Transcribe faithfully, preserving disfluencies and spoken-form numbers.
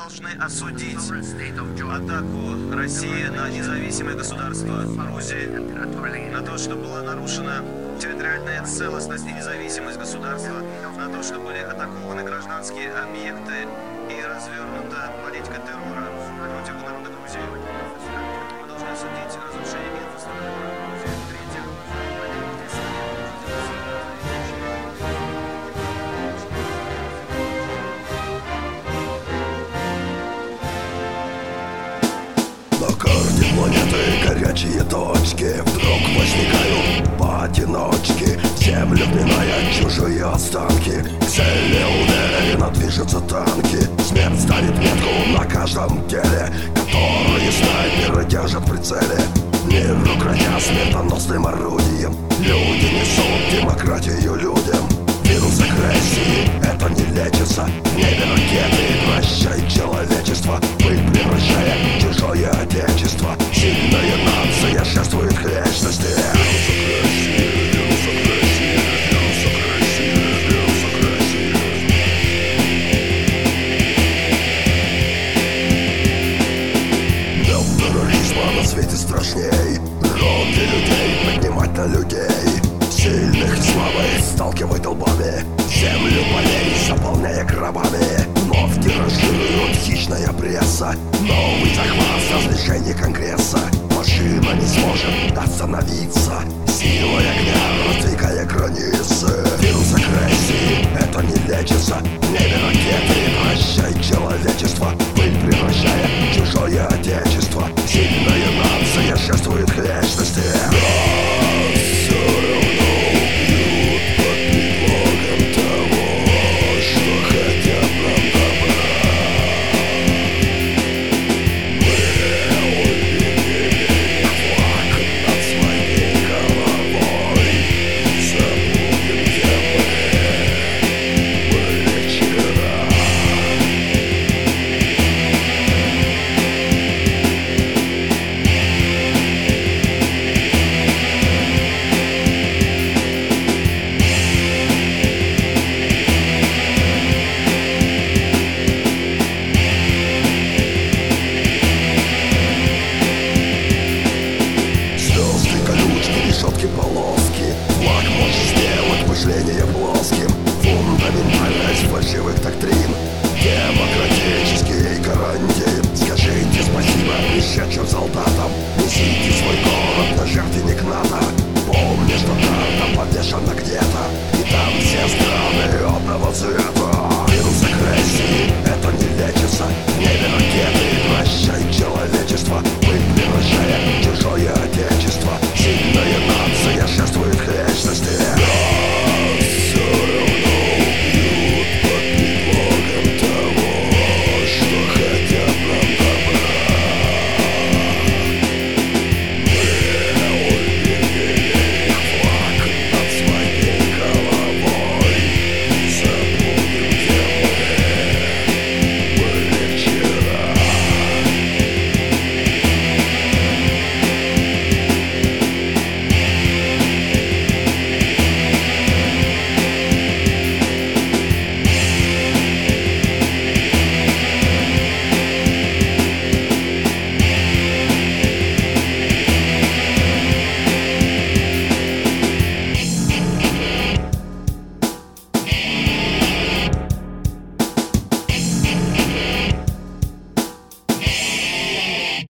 должны осудить атаку России на независимое государство Грузии, на то, что была нарушена территориальная целостность и независимость государства, на то, что были атакованы гражданские объекты и развернута политика террора против народа Грузии. Мы должны осудить разрушение инфраструктуры Грузии. В-третьих, на карте планеты горячие точки вдруг возникают поодиночке. Землю вминая чужие останки, к цели уверенно движутся танки. Смерть ставит метку на каждом теле, которые снайперы держат в прицеле. Мир укротя смертоносным орудием, люди несут демократию людям. Вирус агрессии, это не лечится. В небе ракеты, прощай человечество. Вы превращая чужое отечество. Сильная нация шествует к вечности. Вирус агрессии, вирус агрессии, вирус агрессии, вирус агрессии. Нет терроризма на свете страшней. Руки людей поднимать на людей. Сильных и слабых сталкивают лбами. Землю полей заполняя гробами. Вновь тиражирует хищная пресса. Новый захват разрешения Конгресса. Машина не сможет остановиться, силой огня раздвигая границы. Вирус агрессии, это не лечится. В небе ракеты, прощай человек.